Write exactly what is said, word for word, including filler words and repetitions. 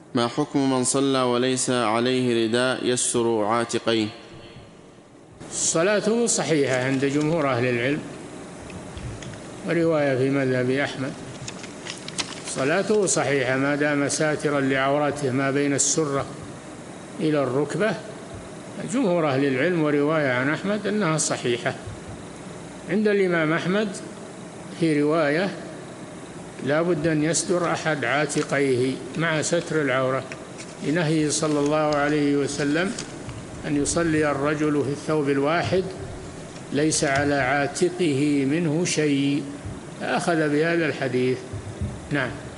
ما حكم من صلى وليس عليه رداء يستر عاتقيه؟ صلاته صحيحة عند جمهور أهل العلم، ورواية في مذهب أحمد صلاته صحيحة ما دام ساترا لعورته ما بين السرة إلى الركبة. جمهور أهل العلم ورواية عن أحمد أنها صحيحة. عند الإمام أحمد في رواية لا بد أن يستر أحد عاتقيه مع ستر العورة، لنهيه صلى الله عليه وسلم أن يصلي الرجل في الثوب الواحد ليس على عاتقه منه شيء، أخذ بهذا الحديث. نعم.